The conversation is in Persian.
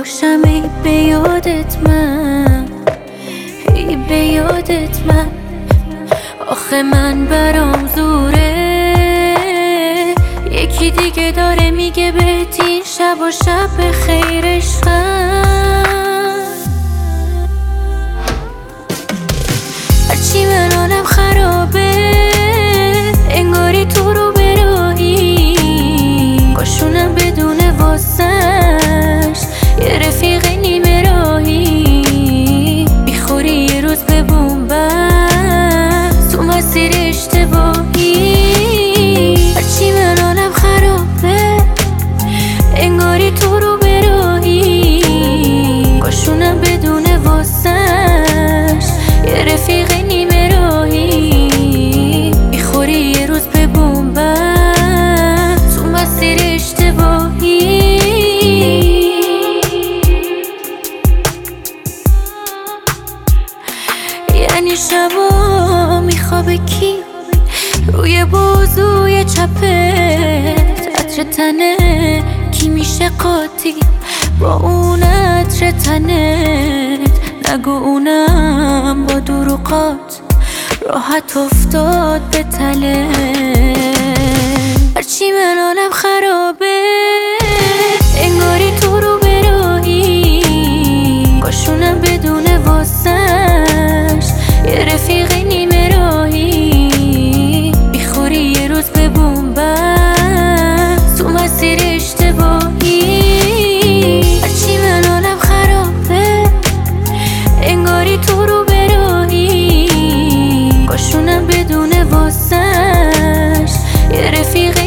باشم ای به یادت من، ای به یادت من. آخه من برام زوره یکی دیگه داره میگه بهت این شب و شب خیر عشقم. هرچی من حالم خرابه انگاری تو رو براهی کاشونم بدون واسش یه رفیق نیمه راهی میخوری یه روز به بومبست تو مسیر اشتباهی. هرچی من حالم خرابه انگاری تو رو براهی کاشونم بدون واسش یه رفیق نیمه راهی میخوری یه روز به بومبست تو مسیر اشتباهی. یعنی شبا میخوابه کی روی بازوی چپت عطر تنه کی میشه قاطی با اون عطر تنت. نگو اونم با دروغات راحت افتاد به تله. هرچی من حالم خرابه انگاری تو رو براهی کاشونم بدون واسش یه رفیق نیمه راهی میخوری یه روز به بومبست تو مسیر اشتباهی. هرچی من حالم خرابه انگاری تو رو براهی کاشونم بدون واسش یه رفیق